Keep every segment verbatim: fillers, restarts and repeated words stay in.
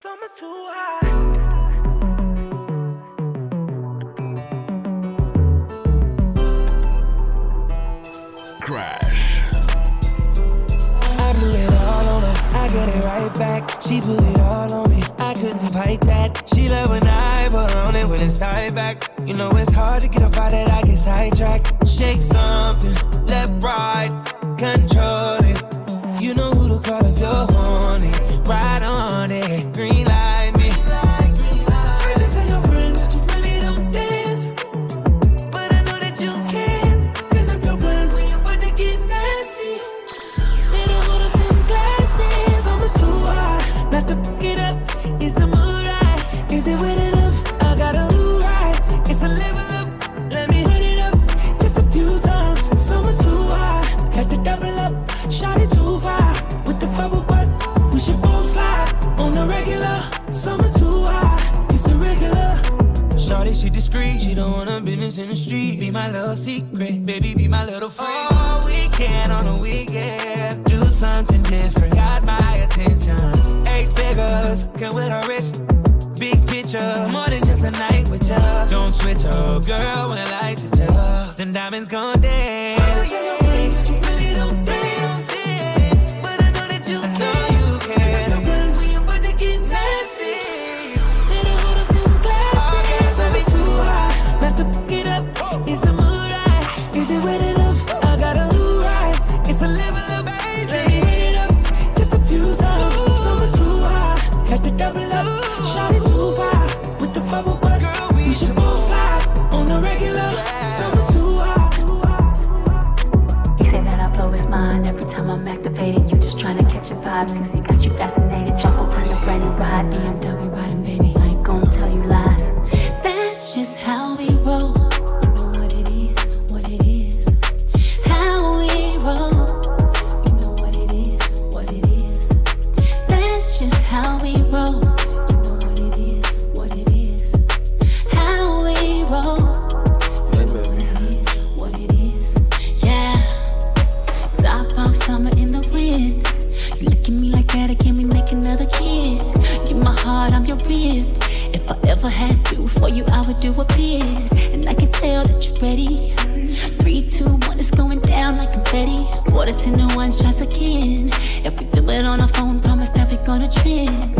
Summer too high. Crash. I blew it all on her, I got it right back. She put it all on me, I couldn't fight that. She love when I put her on it when it's tied back. You know it's hard to get up out that, I get sidetracked. Shake something, left, right, control it. You know who to call if you're horny. Ride on it, green light me. She discreet, she don't want her business in the street. Be my little secret, baby, be my little friend. Oh, weekend on a weekend, do something different. Got my attention. Eight figures, come with her wrist. Big picture, more than just a night with ya. Don't switch up, girl, when the lights hit ya. Then diamonds gon' dance. Oh, yeah, your brains that you really don't dance. But I know that you I know you can. Your brains when you about to get nasty. Better hold up them glasses. Oh, yeah, to fuck it up, is the mood right? Is it wet enough? I got a mood right. It's a level up, baby. Let me hit it up just a few times. Summer too high, had to double up. Shot it too far with the bubble butt. Girl, we, we should both slide on the regular. Yeah. Summer too high. You say that I blow his mind every time I'm activated. You just trying to catch a vibe. C C got you fascinated. Jump up on your brand new ride. B M W riding, baby. I ain't gonna tell you lies. That's just how we roll. You know what it is, what it is. How we roll. You know what it is, what it is. That's just how we roll. You know what it is, what it is. How we roll. You know what it is, what it is. Yeah. Top off summer in the wind. You look at me like that, or can we make another kid? You my heart, I'm your rib. If I ever had to, for you I would do a bid. And I can tell that you're ready. Three, two, one, it's going down like confetti. Water ten to one shots again. If we do it on our phone, promise that we're gonna trend.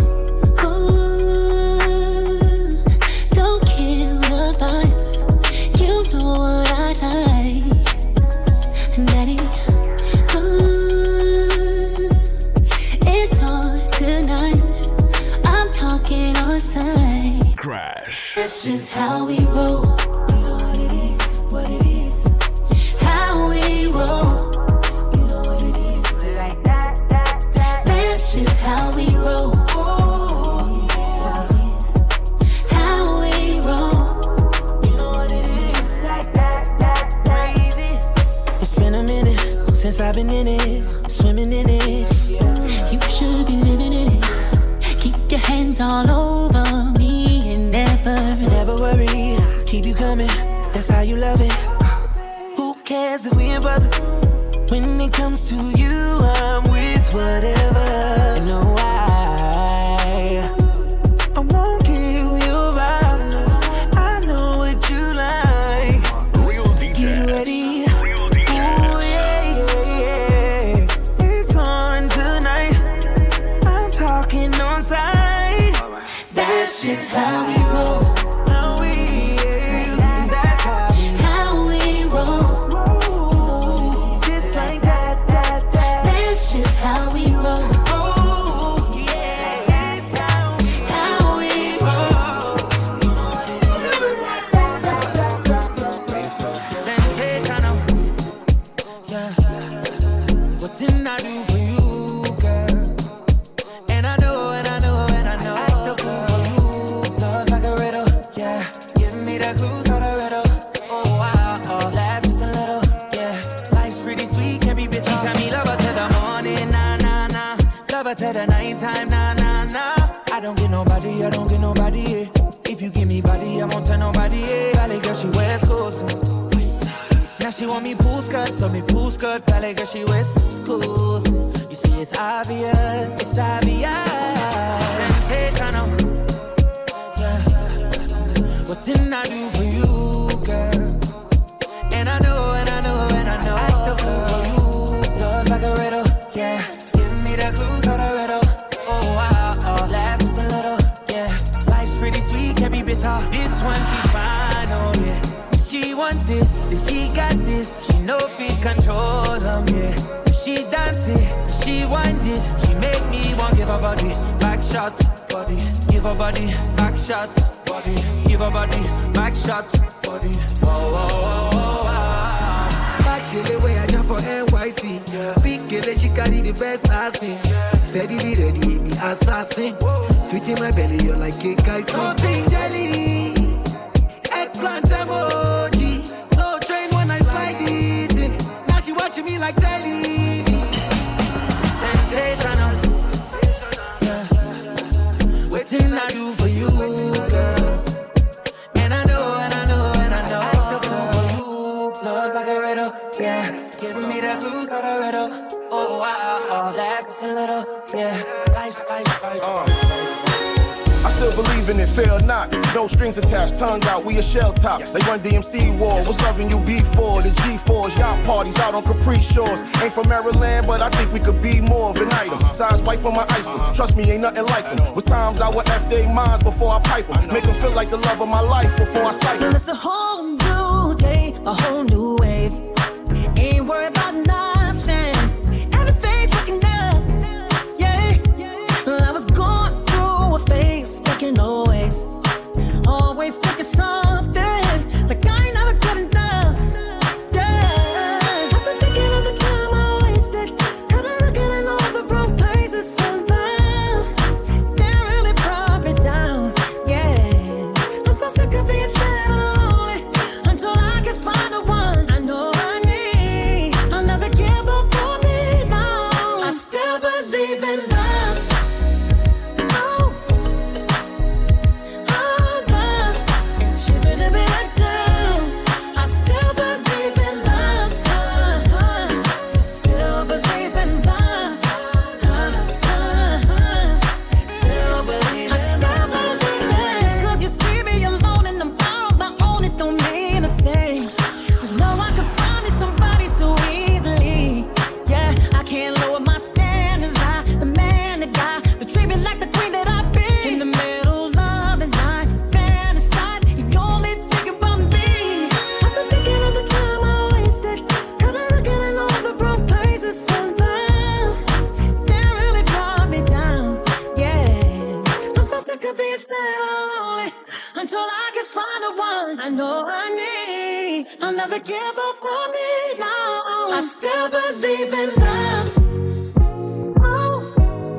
Ooh, don't kill the vibe. You know what I like, Daddy. Ooh, it's on tonight. I'm talking on side. Crash. That's just how we roll. You know what it is, what it is. How we roll. You know what it is. Like that, that, that. That's just how we roll. Oh, yeah. How we roll. You know what it is. Like that, that, that. Crazy. It's been a minute since I've been in it, swimming in it. Yeah. You should be living in it. Keep your hands all over me and never, never worry. Keep you coming. That's how you love it. Who cares if we in public? When it comes to you, I'm with whatever. And no, I, I won't kill your vibe. I know what you like. Real D Js. Get ready. Real D Js. Ooh, yeah, yeah, yeah. It's on tonight. I'm talking on side. that's just how we roll. How we, yeah, that's how we, How we roll. roll. Just like that, that, that. That's just how we roll. Oh, yeah, that's how we, How we roll. sensational. Yeah. What didn't I do for you, girl? And I know, and I know, and I know. Act the fool for you. Love like a riddle, yeah. Give me the clues to the riddle. Oh, wow, oh, laugh just a little, yeah. Life's pretty sweet, can't be bitchy. Tell me love her to the morning, nah, nah, nah. Love her to the nighttime, nah, nah, nah. I don't get nobody, I don't get nobody, yeah. If you give me body, I won't tell nobody, yeah. Valley girl, she wears clothes. Now she want me pool skirt, so me pool skirt, ballet girl, she wears schools. You see, it's obvious, it's obvious. Sensational. Waiting I do for you, girl. And I know, and I know, and I know. Act the fool for you. Love like a riddle, yeah. Give me the clues to the riddle. Oh, wow, oh. Laugh just a little, yeah. Life's pretty sweet, can't be bitter. This one, she's fine, oh, yeah. She want this, then she got this. She know if it control them, yeah. She dance it, she wind it. She make me want give her body back shots, body. Give her body back shots, body. Give her body back shots, body. Whoa, whoa, whoa, whoa, whoa. Back shit the way I jump for N Y C. Yeah. Big girl, she carry the best I've seen. Yeah. Steadily ready, me assassin. Whoa. Sweet in my belly, you're like cake I see. Something jelly, eggplant emoji. So train when I slide it in. Now she watching me like telly. Sensational, yeah. Waiting I do for you, girl. And I know, and I know, and I know. Act the fool for you. Love like a riddle, yeah. Give me the clues to the riddle. Oh, wow, oh, that's a little, yeah. Life, life, life. Uh. I still believe in it, fail not. No strings attached, tongue out, we a shell top. Yes. They run D M C war, was loving you before. The G fours, yacht parties out on Capri Shores. Ain't from Maryland, but I think we could be more of an item. Uh-huh. Size white for my icing, uh-huh. Trust me, ain't nothing like them. Was times I would F they minds before I pipe them. Make them feel like the love of my life before I sight them. It's a whole new day, a whole new wave. Ain't worried about nothing, everything's looking up, yeah. I was going through a phase, thinking always, always thinking something, like I ain't never good enough, yeah. I've been thinking of the time I wasted, I've been looking in all the wrong places for love, that really brought me down, yeah. I'm so sick of being sad and lonely, until I can find the one I know I need. I'll never give up on me, no. I still believe in love. Until I can find the one I know I need. I'll never give up on me, no. I still believe in love. Oh,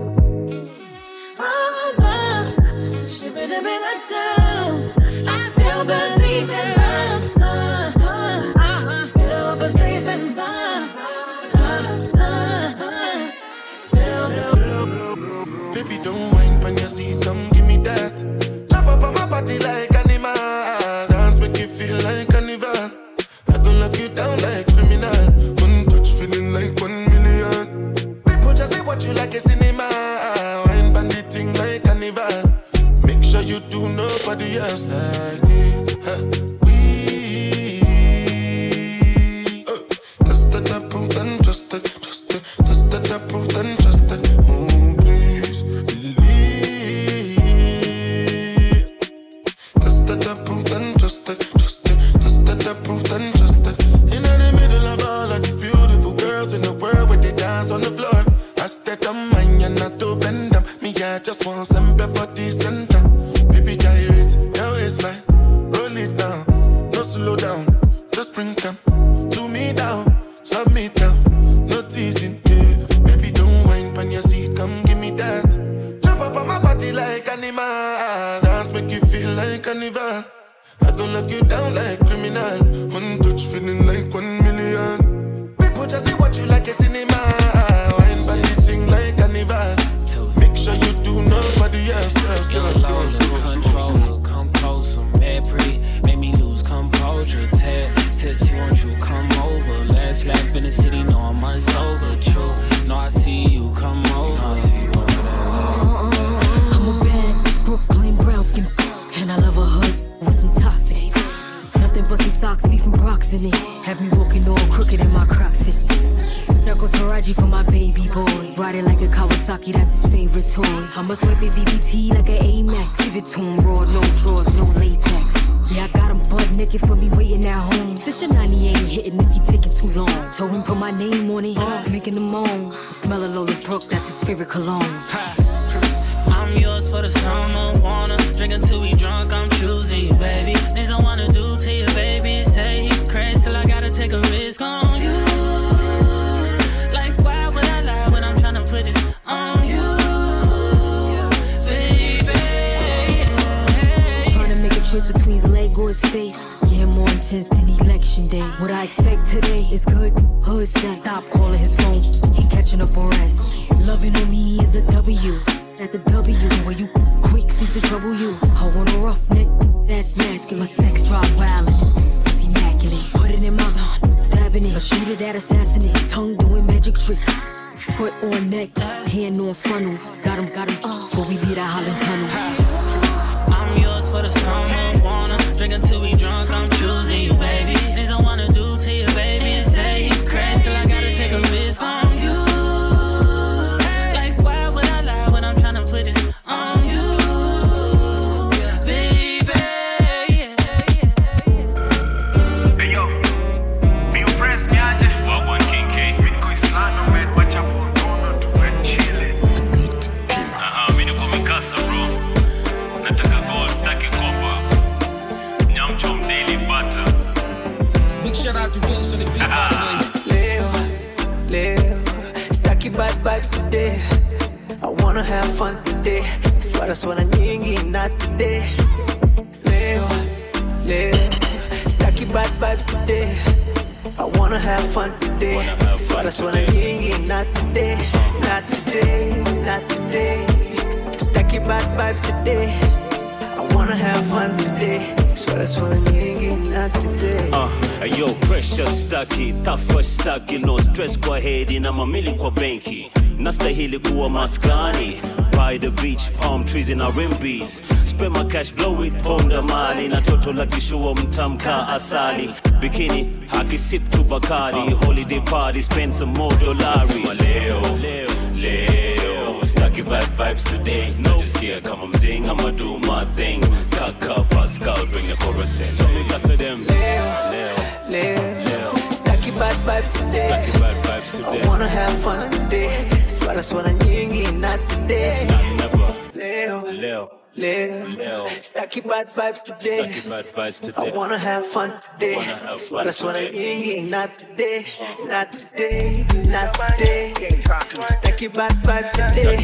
oh, love. She really been right down. I still believe in love. Uh, uh, I still believe in love. Uh, uh, uh, still believe. Baby, don't whine when you see, come give me that. Up on my body like animal, dance make you feel like carnival. I gon' lock you down like criminal. One touch feeling like one million. People just they watch you like a cinema. Wine bandit thing like carnival. Make sure you do nobody else like me. Huh. We uh, tested, approved and trusted, trusted, tested, approved and trusted. Oh please believe. Approved and trusted, trusted, trusted, approved and trusted. In the middle of all of these beautiful girls in the world where they dance on the floor, I stayed on mine and not to bend them. Me, I just want some pepper tea center. Baby, gyrate your waistline, roll it down, no slow down, just bring them to me down, submit down, no teasing, yeah. Baby, don't whine when you see, come give me that. Jump up on my body like animal, dance make you feel like carnival. I gon' lock you down like criminal. One touch feeling like one million. People just they watch you like a cinema. Wine body thing like carnival. Make sure you do nobody else. else, Young else, low, else, look else, control, look come closer. Mad pretty, make me lose composure. Tad tipsy, won't you come over? Last lap in the city, no I'm unsober. True, no I see you come over. No, I see you over there. I'm a bad Brooklyn brown skin, and I love a hood with some toxic. isn't it? Have me walking all crooked in my Crocs. Narco Taraji for my baby boy. Riding like a Kawasaki, that's his favorite toy. I'ma swipe his E B T like an A-Max. Give it to him raw, no drawers, no latex. Yeah, I got him butt naked for me waiting at home. Since your ninety ain't hitting if he taking too long. Told him put my name on it, making him moan. The smell of Lola Brooke, that's his favorite cologne. I'm yours for the summer, wanna drink until we drunk, I'm choosing you, baby. Things I wanna do to you, baby. Say he crazy till I gotta take a risk on you. Like why would I lie when I'm tryna put this on you, baby? Tryna make a choice between his leg or his face. Yeah, more intense than election day. What I expect today is good hood sex. Stop calling his phone, he catching up on rest. Loving on me is a W. At the W, where you quick seems to trouble you. I want a rough neck, that's masculine. My sex drive wild and it's immaculate. Put it in my mouth, stabbing it. A shooter that assassinate, tongue doing magic tricks. Foot on neck, hand on funnel. Got him, got him, before we leave that Holland tunnel. I'm yours for the summer, wanna drink until we drunk, I'm choosing you, baby. Things I wanna do to you, baby. Say you crazy till I gotta take a risk on you. Put this on you, baby. Hey yo, me press me aje. What one King K? Me ko Islano red watch up on tono to red chile. Aha, me ko mikasa bro. Nataka gold staki kopa. Nyam chom daily butter. Big shout out to Vince on the beat, by the way. Leo, Leo, stacky bad vibes today. I wanna have fun today. That's why that's what I'm thinking, not today. Leo, Leo, stacky bad vibes today. I wanna have fun today. That's why that's what I'm thinking, not today, not today, not today. Stacky bad vibes today. I wanna have fun today. That's why that's what I'm thinking, not today. Uh, yo, pressure stucky, tough stucky, no stress kwa hedi na mamili kwa benki. Nastahili kuwa maskani by the beach, palm trees in our rimbees. Spend my cash, blow it, ponda mali. Na toto la kishua mtamka asali. Bikini, haki sip to Bacardi. Holiday party, spend some more dolari. Leo, Leo, Leo. Stuck in bad vibes today. Not just here, come on zing. I'ma do my thing. Kaka Pascal, bring the chorus in. So me kasa them. Leo, Leo, Leo, Leo. Stacky bad vibes today. Stuck in bad vibes today. I wanna have fun today. That's why that's what I'm thinking, not today. Not never. Leo, Leo, Leo, Leo. Stacky bad vibes today. Stuck in bad vibes I today. wanna have fun today. Wanna have That's fun why that's what I'm today. thinking, not today, not today, not today. Stacky bad vibes today.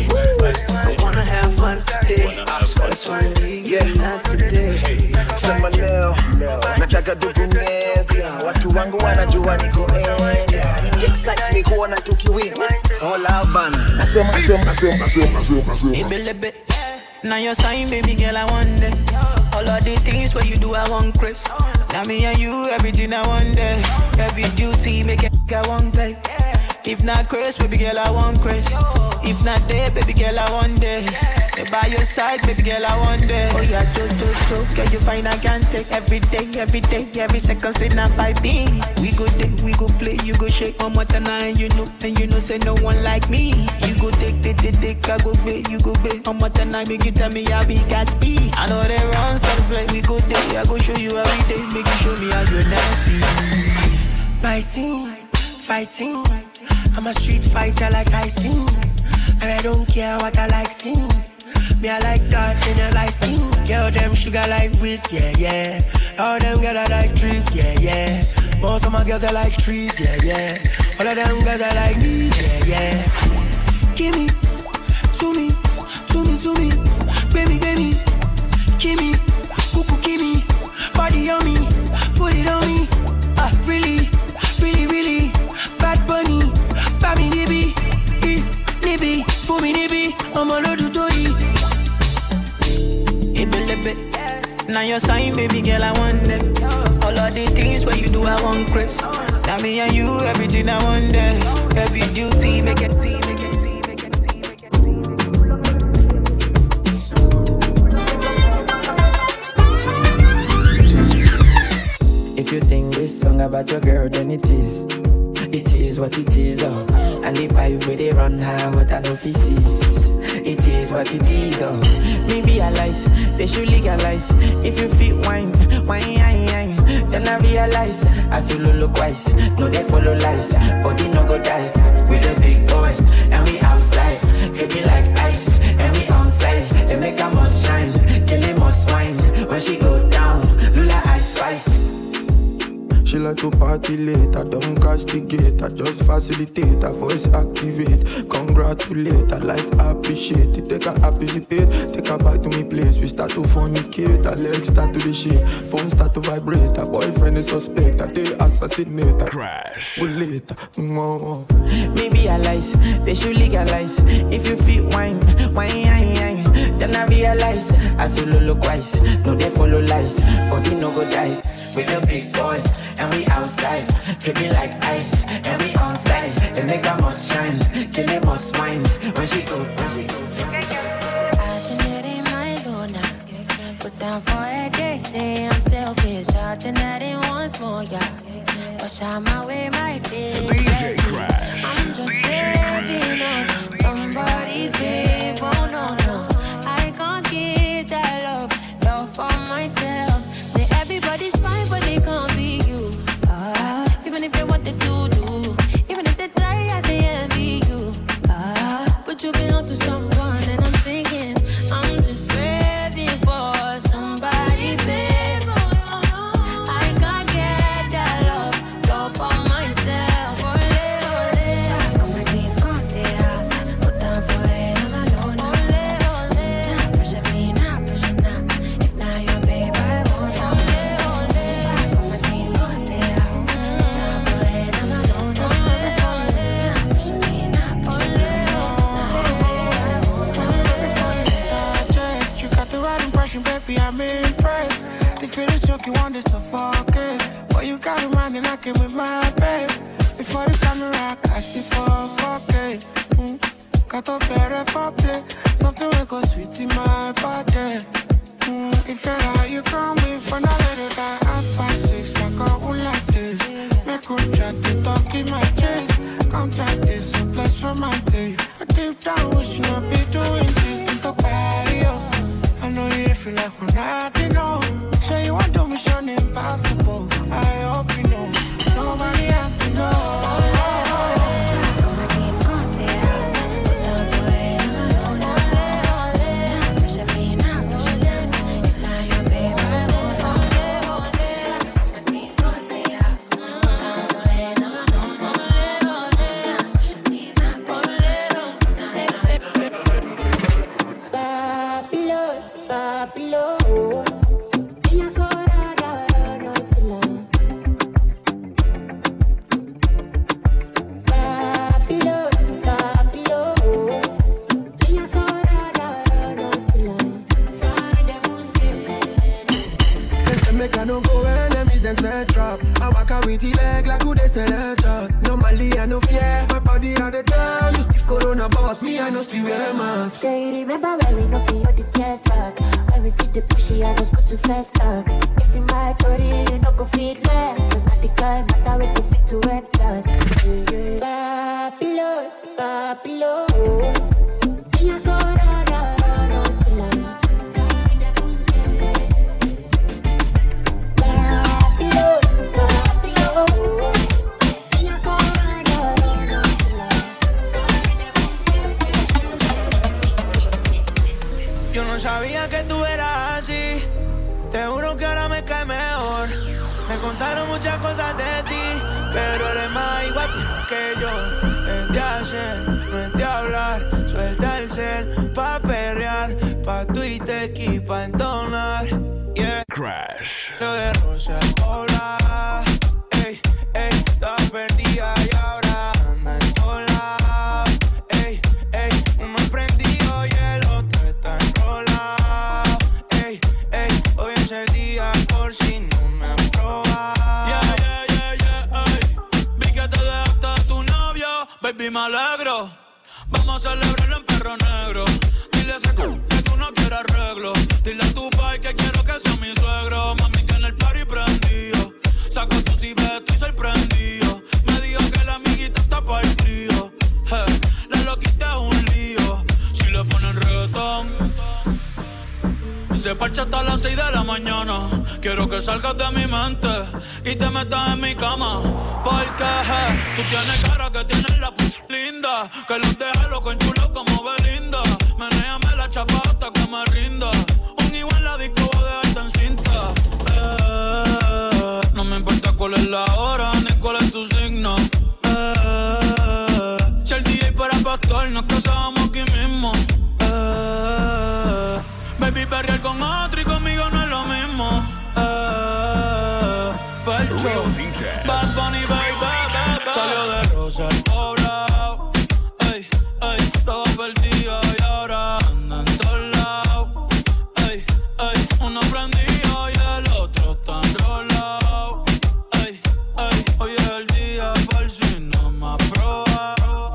I wanna have fun today. That's why that's what I'm thinking, not today. Sema leo, nataka tukumega. Watu wangu wanajua niko area. It excites me kuona tukiwin. It's all out bana. Nasema, nasema, nasema, nasema, nasema, nasema. Ibelebe. Now your sign, baby girl, I want it. All of the things where you do, I want Chris. Now me and you, everything I want there. Every duty, make it, I want pay. If not Chris, baby girl, I want Chris. If not there, baby girl, I want there. By your side, baby girl, I want there. Oh yeah, jo, jo, jo, girl, you find I can't take. Every day, every day, every second, say not by me. We go day, we go play, you go shake one more time, and you know, and you know, say no one like me. You go take, take, take, take, I go play, you go play. One more time, make you tell me how big I speed. I know they run, so the play, we go day, I go show you every day, make you show me how you're nasty. My scene, fighting. I'm a street fighter like Tyson. And I don't care what I like seeing. Me I like dark and I like skin. Girl them sugar like whiz, yeah, yeah. All them girls I like drift, yeah, yeah. Most of my girls I like trees, yeah, yeah. All of them girls I like me, yeah, yeah. Give me, to me, to me, to me. Baby, baby, give me, cuckoo, give me. Body on me, put it on me. Ah, uh, really, really, really. Bad bunny, baby, nibby, eh, nibby, for me, nibby. I'm a little toy. Now your sign, baby girl, I want it. All of the things where you do, I want Chris. Now me and you, everything I want there. Every duty, make it team, make it team, make it team, make it team. If you think this song about your girl, then it is. It is what it is, oh. And the pipe where they run high, what I know feces. It is what it is, oh. Me realize, they should legalize. If you fit wine, wine, wine, wine. Then I realize, as you look wise, no they follow lies. Body no go die, with the big boys. And we outside, dripping like ice. And we outside, they make a must shine. Kill him must wine, when she go down, Lula ice spice. She like to party late, I don't castigate, I just facilitate, her voice activate, congratulate, her life appreciate it, take her participate, take her back to me place, we start to fornicate, her legs start to be shake, phone start to vibrate, her boyfriend is suspect, I they assassinate, her crash, we later, mm-hmm. Me realize, they should legalize, if you fit wine, wine, wine, wine, then I realize, as you look wise, no they follow lies, body no go die. With the big boys, and we outside, dripping like ice, and we onside. They make a must shine, kill it must wine. When she go, when she go. Alternate my luna, put down for a day, say I'm selfish. Alternate once more, yeah. Wash out my way, my face. D J Crash. I'm just standing on somebody's babe, oh no, no. I can't keep that love, love for myself. Say everybody's fine, but they can't be you. Ah, even if they want to do, do. Even if they try, I say envy you. Ah, but you belong to someone, and I'm singing. I'm just craving for somebody, babe. I can't get that love, love for myself. Ole, ole. Come my jeans, can't stay house. Put down for it, I'm alone. Ole, ole. Nah, pressure me, nah, pressure nah. If not your babe, I won't. Baby, I'm impressed. The feeling's choking, want to suffocate. But you got a man and I came with my babe. Before the camera, cash before fuck it. Mm. Got up better for play. Something will go sweet in my body. Mm. If you're out, you come with, but I let it die. I'm five, six, my girl won't like this. Make good chat, they talk in my chest. Come try this, so plus romantic. I deep down, wish you not be doing this. Into barrio. I know you feel like we're not, you know. Say you want to mission impossible. I hope you know. Nobody has to know. Crash. Baby, me alegro. Vamos a celebrarlo en perro negro. Dile a ese c*** que tú no quieres arreglo. Dile a tu pai que quiero que sea mi suegro. Mami, que en el party prendido. Saco tu ciber Se parcha hasta las seis de la mañana. Quiero que salgas de mi mente y te metas en mi cama. Porque tú tienes cara que tienes la p linda, que los deja loco en chulo como Belinda. Menéame la chapa hasta que me rinda. Un igual la disco voy a dejarte en cinta. Eh, no me importa cuál es la hora ni cuál es tu signo. Eh, si el D J fuera pastor nos casábamos aquí mismo. Eh, baby, perrear con otro y conmigo no es lo mismo. Eh, Felcho, Bad Bunny, baby, baby. Salió de Rosa el poblado. Ey, ey, estaba perdido y ahora anda en todos lados. Ey, ey, uno prendido y el otro está enrolado. Ey, ey, hoy es el día por si no me aprueba.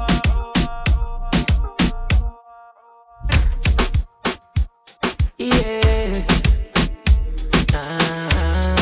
Yeah. Ah.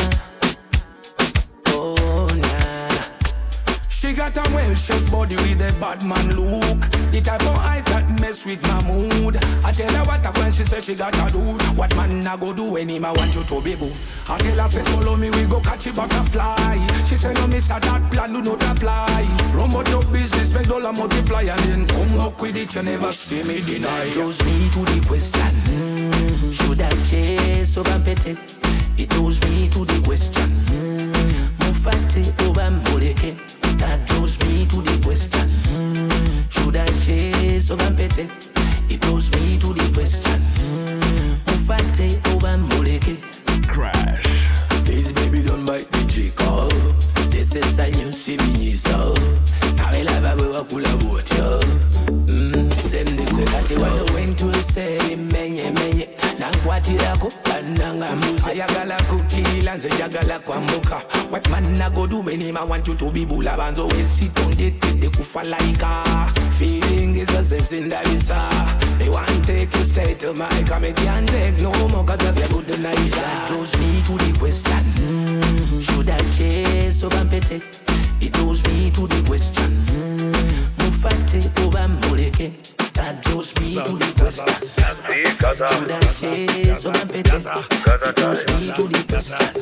Oh, nah. She got a well-shaped body with a bad man look. The type of eyes that mess with my mood. I tell her what I when she say she got to do. What man I go do when him I want you to be boo. I tell her say follow me, we go catch a butterfly. She say no miss that plan do not apply. Run about your business, make dollar multiply. And then come up with it, you never see me deny. It throws me to the question. Mm-hmm. Should I chase over pete? It throws me to the question. Mufate over moleke. That throws me to the question. Mm, should I chase over pete? It throws me to the question. Mm, Mufate over moleke. Crash. This baby don't bite the chico. This is a new city, so I love a boy who love what you. Hmm, them the cook at you when to say menye menye. Nangwatira nanga musa ayagala kukila nze yagala kwambuka. What man I go do when him I want you to be bula banzo we sit on the the kufa laika. Feeling is a sense in the visa. They want take you straight to my come can't take no more cause of your good night. That draws me to the question. Mm-hmm. Should I chase over pete? It draws me to the question. Mm-hmm. Mufate over moleke. That draws me to the question. Should I chase over pete? It draws me to the question.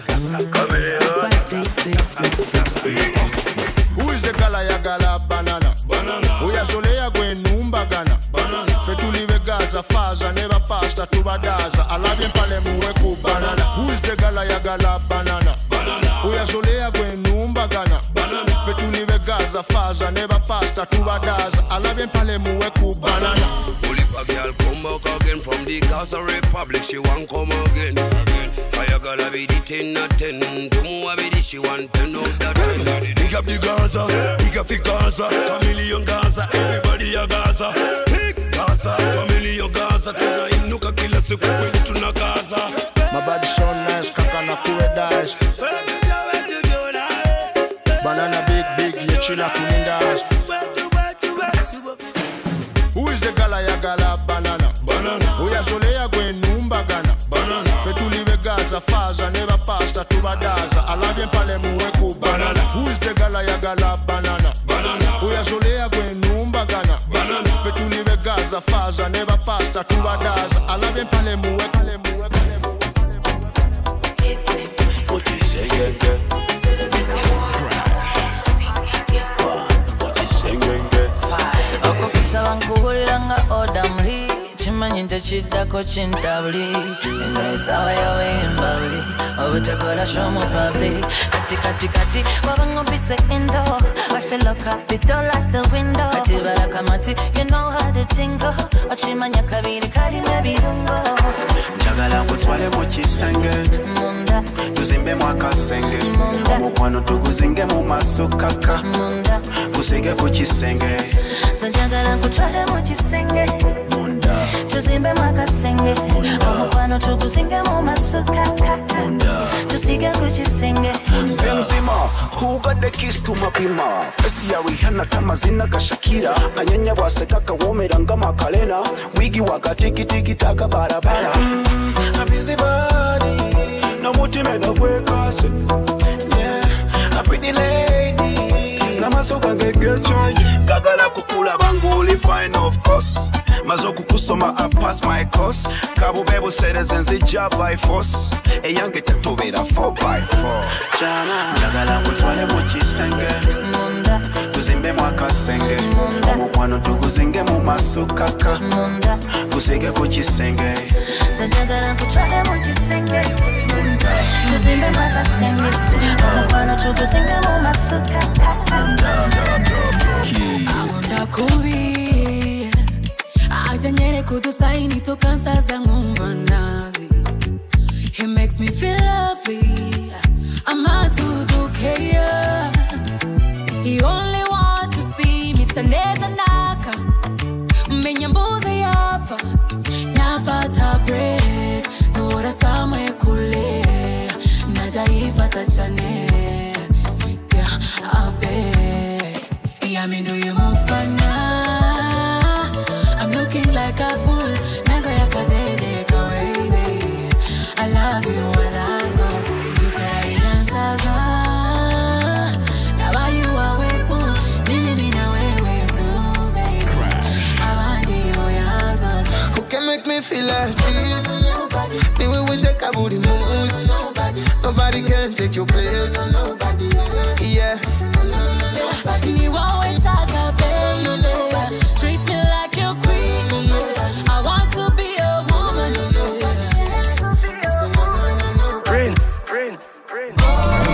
Who is the gala ya gala banana? Banana. Uya solea gwen numba gana. Banana. Fetulive Gaza faza never pasta to badaza. Alabien pale muwe ku banana. Who is the gala ya gala banana? Banana. Uya solea gwen numba gana. Banana. Fetulive Gaza faza never pasta to badaza. Alabien pale muwe ku banana. Fully a girl come back again from the Gaza Republic. She want come again. Fire gala be the ten out ten. Tumu be the she want ten out that ten. Big up the Gaza, big up the Gaza, Chameleon Gaza, everybody a Gaza. Gaza, Chameleon Gaza, tuna inuka kila siku kwetu tuna Gaza. My body so nice, kaka na kuwe dash. Banana big big, ye chila kunindash. Who is the gala ya gala banana? Banana. Uya solea gwen numba gana. Banana. Fetulive Gaza faza never pasta to badaza. Alabien pale muwe ku banana. Who is the gala ya gala banana? Banana. Uya solea gwen numba gana. Banana. Fetulive Gaza faza never pasta to badaza. Alabien pale muwe pale muwe pale muwe. What you say, yeah, yeah. Sawankuhulanga odamli chimanyi ntekiddako kintabuli engaisaawa yawembabuli obutakola shomu public kati kati kati wabangompise endo I feel look up the door like the window kati barakamati you know how to tingle ochimanya kabiri kalimu ebirungo njagala nkutwale mu kisenge munda tuzimbe mu akasenge omukwano tuguzinge mu maaso kaka munda kusege ku kisenge so njagala nkutwale mu kisenge munda tuzimbe mu akasenge omukwano tuguzinge mu maaso kaka munda tusige ku kisenge Zimzima, who got the kiss to my pima? Fesi ya Rihanna tamazina ka Shakira Kanyanya bwaseka kawomera nga Makalena Wigi waka tiki tiki taka barabara mm, A busy body Na mutime na kwekase Yeah, a pretty lady Na maso gange gechoy Kagala kukula banguli fine of course mazoku kusoma I pass my course kabu bebo citizens job by force eyange tatobera four by four chana njagala kutwale mu kisenge munda tuzimbe mwaka senge omukwano tuguzinge mu masukaka munda kusege ku kisenge njagala kutwale mu kisenge munda tuzimbe mwaka senge omukwano tuguzinge mu masukaka Agonda kubi Ajanyere kutusaini tokansa zangu nazi. He makes me feel lovely Amatutukea He only want to see me Tsaneza naka Menyambuze yapa Nyafata break Dora samwe kule Najaifata chane Yeah, I beg Yeah, me do you move fana I'm looking like a fool Nago ya kadede kawe baby I love you all I know If you cry dansaza Now you are wepo Nimi mina wewe too baby Abandi oyago Who can make me feel like this? The way we shake our booty moves Nobody can take your place Yeah Ni wawe chaka baby Treat me like your queen yeah. I want to be a woman yeah. Prince Prince Prince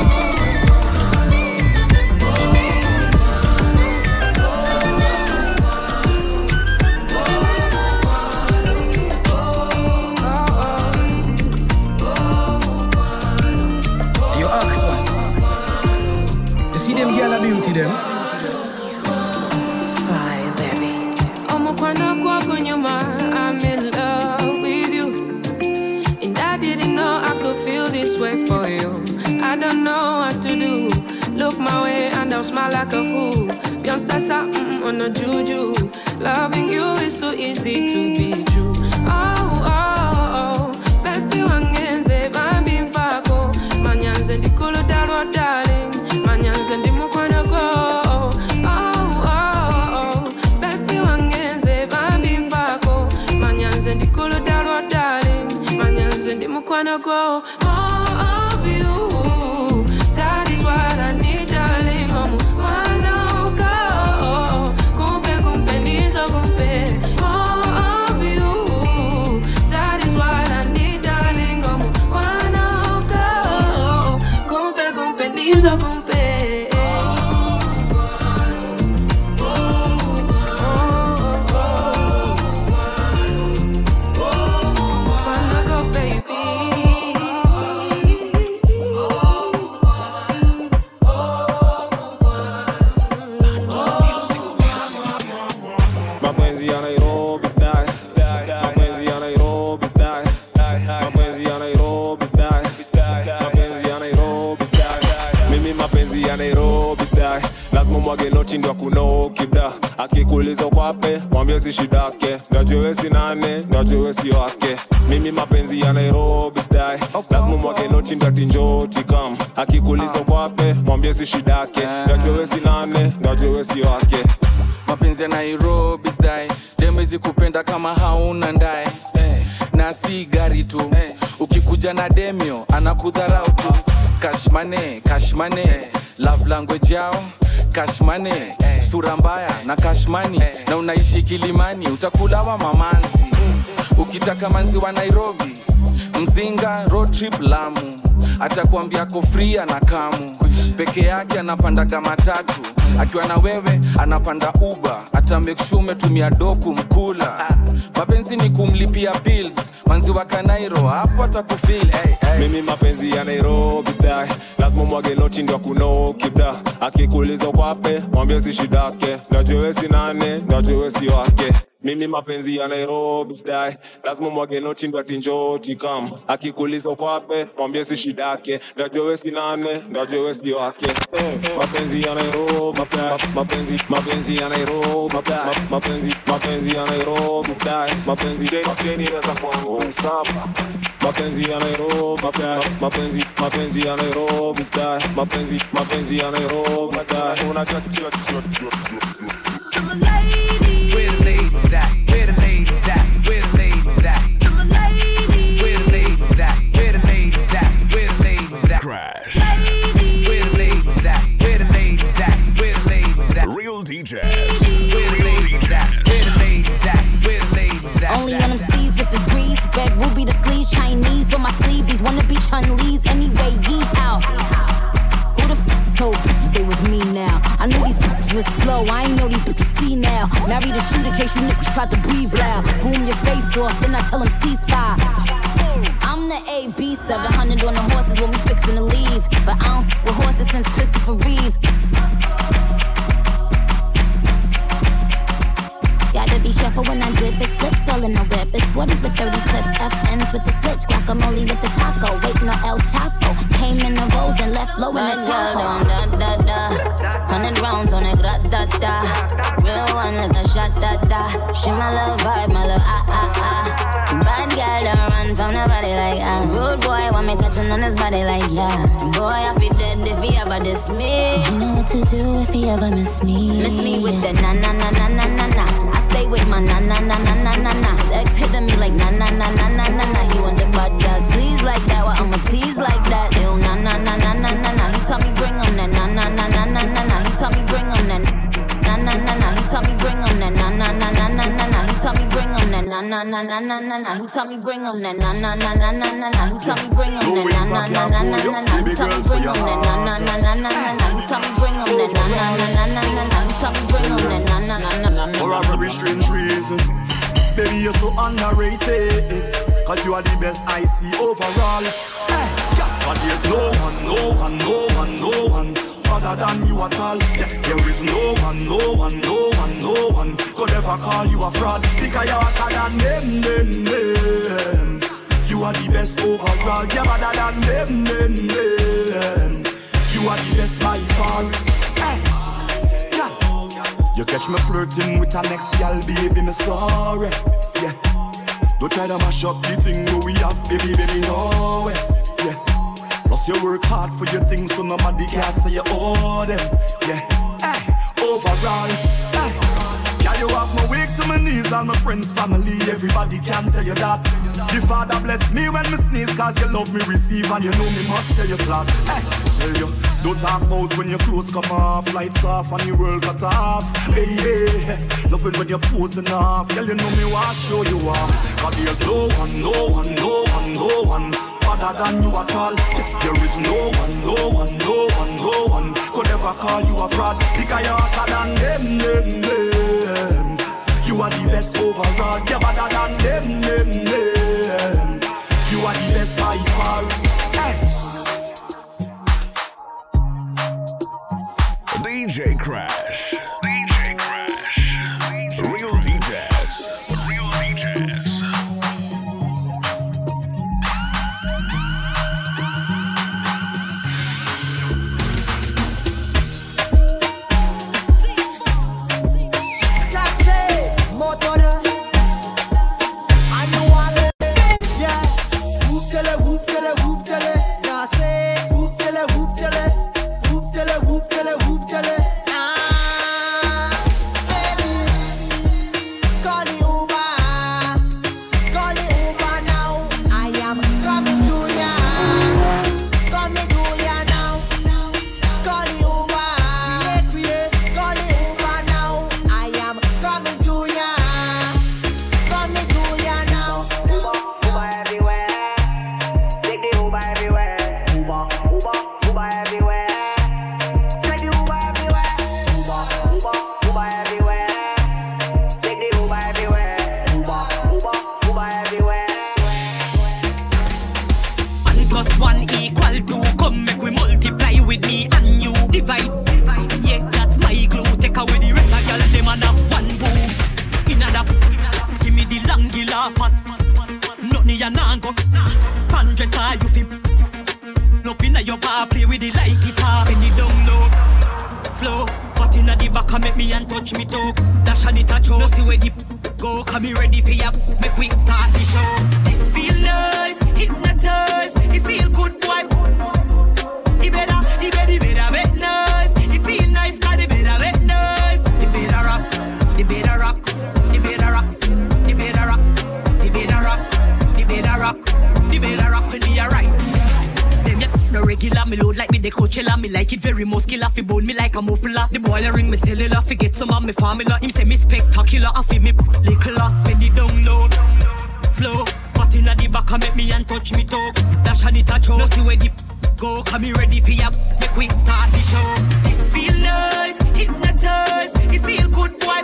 You ask one. You see them girl a beauty them? Fine baby Omukwana kwako nyuma, I'm in love with you. And I didn't know I could feel this way for you. I don't know what to do. Look my way and I'll smile like a fool. Beyonce mm on a juju. Loving you is too easy to be true. Oh, oh, oh. Baby wangenze, bambi mfako. Manyanze di kulu dalo darling. Manyanze di mukwana go. Wanna go more of you. That is what I need, darling. Wanna go. Kumpe kumpe nizo kumpe. More of you. That is what I need, darling. Wanna go. Kumpe kumpe nizo kumpe. Mwage nochi ndo kuno kibda akikuuliza kwape mwambie si shidake najue si nane najue si wake mimi mapenzi ya Nairobi style lazima mwage nochi ndo tinjoti kam akikuuliza kwape mwambie si shidake najue si nane najue si wake mapenzi ya Nairobi style demezi kupenda kama hauna ndai na si gari tu ukikuja na demio anakudharau tu cash money cash money love language yao cash money, hey. Sura mbaya na cash money, hey. Na unaishi Kilimani, utakulawa mamanzi. Ukitaka manzi wa Nairobi, Mzinga, road trip Lamu. Atakuambia ko free na kamu. Peke yake anapandaga matatu. Akiwa na wewe anapanda Uber. Ata make sure umetumia doku mkula. Mapenzi ni kumlipia bills. Manzi wa Kanairo hapo atakufeel. Hey, hey. Mimi mapenzi ya Nairobi style lazima mwage nochi ndo kuno kibda akikuuliza kwape mwambie si shidake najue si nane najue si wake mimi mapenzi ya Nairobi style lazima mwage nochi ndo tinjoti kam akikuuliza kwape mwambie si shidake najue si nane najue si wake mapenzi ya Nairobi style mapenzi mapenzi ya Nairobi style mapenzi mapenzi ya Nairobi style mapenzi cheni za kwangu saba mapenzi ya Nairobi style mapenzi mapenzi ya Nairobi style mapenzi mapenzi ya Nairobi style unajua kichwa kichwa Where the ladies at? Where the ladies G's on my sleeve. These wanna be Chun-Lees anyway. Yee out. Who the f told bitches they was me now? I knew these bitches was slow. I ain't know these bitches see now. Married a shooter case you niggas tried to breathe loud. Boom your face off, then I tell them ceasefire. I'm the A B seven hundred on the horses when we fixin' to leave. But I don't f with horses since Christopher Reeves. Gotta be careful when I dip. It's flips all in the whip. It's forties with thirty clips. F Ns with the switch. Guacamole with the taco. Waiting on El Chapo. Came in the rose and left low in the Tahoe. Da da da. Hundred rounds on it. Gra da da. Real one like a shot da da. She my little vibe, my little ah ah ah. Bad girl don't run from nobody like ah. Rude boy want me touching on his body like yeah. Boy I feel dead if he ever diss me. You know what to do if he ever miss me. Miss me with the na na na na na na na. Stay with my na na na na na na na. His ex hitting me like na na na na na na na. He want the bad girl sleaze like that, while I'ma tease like that. Ew na na na na na na na. He tell me bring him that na na na na na na na. He tell me bring him that na na na na. He tell me bring him that na na na na na na na. He tell me bring him that na na na na na na na. He tell me bring him that na na na na na na na. He tell me bring him that na na na na na na na. He tell me bring him that na na na na na na na. He tell me bring him that na na na na na na na. He tell me bring him that na na na na na. For a very strange reason, baby, you're so underrated. Cause you are the best I see overall. Hey, but there's no one, no one, no one, no one other than you at all. Yeah, there is no one, no one, no one, no one could ever call you a fraud. Because you're hotter than them, them, them. You are the best overall. You're better than them, them, them. You are the best by far. Hey. You catch me flirting with an next gal, baby, me sorry. Yeah. Don't try to mash up the thing where we have, baby, baby, no way. Yeah. Plus you work hard for your things, so nobody can say you owe them. Yeah. Hey, overall. Hey. Yeah, you have me weak to my knees and my friends, family, everybody can tell you that. The Father bless me when me sneeze, cause you love me receive and you know me must tell you flat. Hey, tell you. Don't talk about when your clothes come off, lights off and your world cut off. Hey, hey, loving when you're posing off. Girl, you know me want to show you off. Cause there's no one, no one, no one, no one other than you at all. There is no one, no one, no one, no one could ever call you a fraud. Because you're hotter than them, them, them. You are the best overall. You're better than them, them, them. You are the best by far. Hey. D J Crash. D J Crash. Real D Js. Real D Js. The boy ring me cellular, forget some of me formula. Him say me spectacular, I feel me lickler. When the down low, slow, but foot inna the back and make me and touch me toe. Dash and it a choke. No see where the go, come me ready for ya. Make we start the show. This feel nice, hypnotize. It feel good, boy.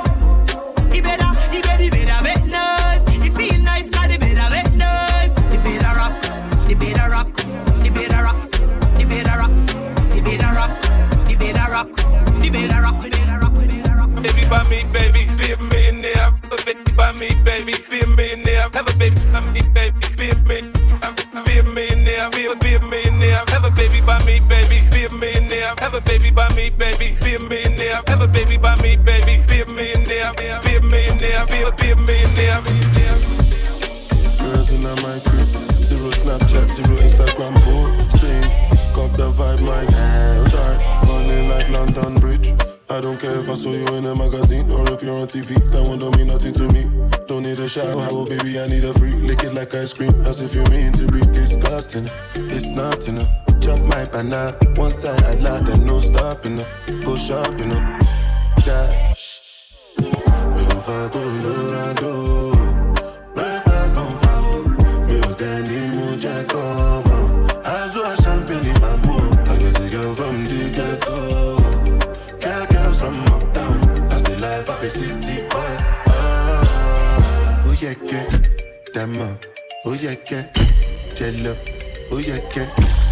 It better, it better, it better make noise. It feel nice, cause it better make noise. It better rock, it better rock, it better rock, it better rock, it better rock, it better rock, it better rock, it better rock, it better rock. Baby by me, baby, be a millionaire. Have a baby by me, baby, be a millionaire. Have a baby by me, baby, be a millionaire. Be a millionaire, be a, be a millionaire. Have a baby by me, baby, be a millionaire. Have a baby by me, baby, be a millionaire. Have a baby by me, baby, be a millionaire. Be a millionaire, be a, be a millionaire. Girls in my crib, zero Snapchat, zero Instagram posting. Got the vibe, my hair dark, funny like London Bridge. I don't care if I saw you in a magazine or if you're on T V. That one don't mean nothing to me. Don't need a shower, oh baby, I need a free. Lick it like ice cream, as if you mean to be disgusting. It's not enough. Chop my banana, one side I like and no stopping. Go shopping, dash. Me on fire, Colorado. Breakfast on fire. Me on Danny Muja, come on. As well as champagne in my mood. I guess a girl from the ghetto. From uptown, that's the life of a city boy. Ah, oh yeah, get Dama, oh yeah, get Jello, oh yeah, get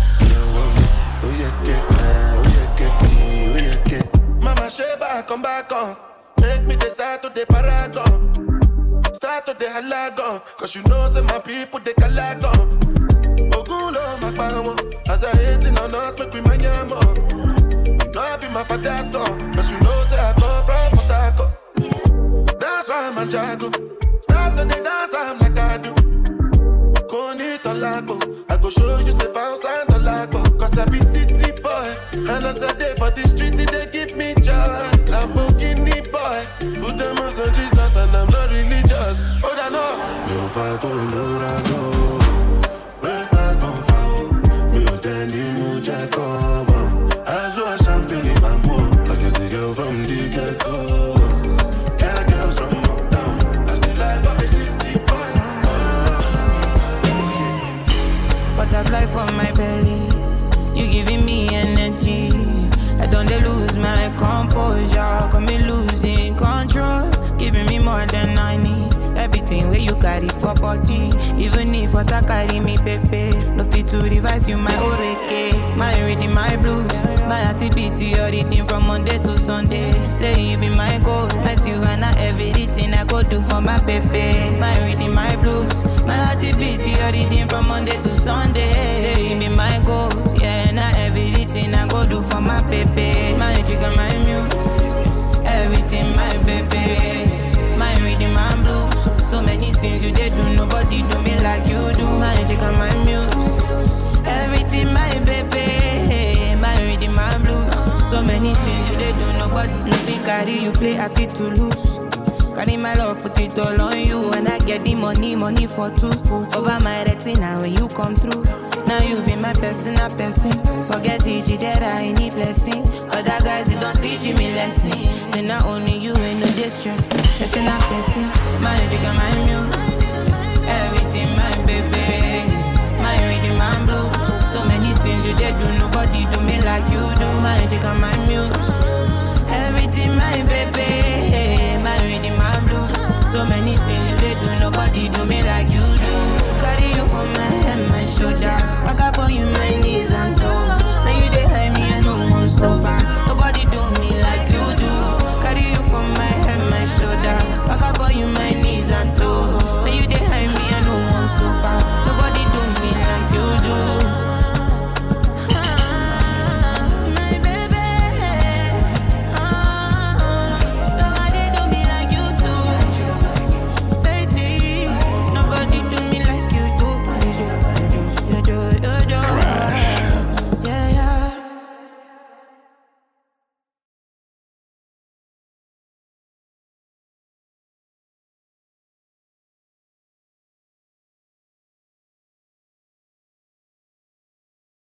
oh yeah, get oh yeah, get oh yeah, get. Mama Sheba, come back on, make me the start to the paragon, start to the halagon, cause you know say my people they calagon. Ogulo makbawo, as they hating on us, make we manyamo. No, I be my father's son, cause you know say I come from Potako. That's why I'm a jago. Start to the dance, I'm like I do. Go need to lago. I go show you say bounce and the lago. Cause I be city boy. And as I day for the street, they give me joy. Lamborghini boy. Put them on Saint Jesus and I'm not religious. Oh, I know. Me on fire, Colorado. Breakfast on fire. Me on Danny Muja, come on. As well as champagne in my mood. Like a girl from the ghetto. Girl, girls from uptown. That's the life of a city boy. Butterfly for my belly. You giving me energy. I don't dey lose my composure. Got me losing control. Giving me more than I need. Everything where you carry for body. Even if what I carry me pepe. No fit to revise you my oreke. My reading my blues. My activity your reading from Monday to Sunday. Say you be my goal. Mess you and I everything I go do for my pepe. My reading my blues. My activity your reading from Monday to Sunday. Say you be my goal. Yeah, and I everything I go do for my pepe. My trigger, my muse. Everything my pepe. My reading my blues. So many things you did do, nobody do me like you do. My chick and my muse, everything my baby. My reading my blues. So many things you did do, nobody. Nothing carry you play, I fit to lose. Carry my love, put it all on you. And I get the money, money for two. Over my retina when you come through. Now you be my personal person. Forget teach that I need blessing. Other guys, they don't teach me lesson. Say not only you ain't no distress. That's not person. My chick and my muse. Everything my baby.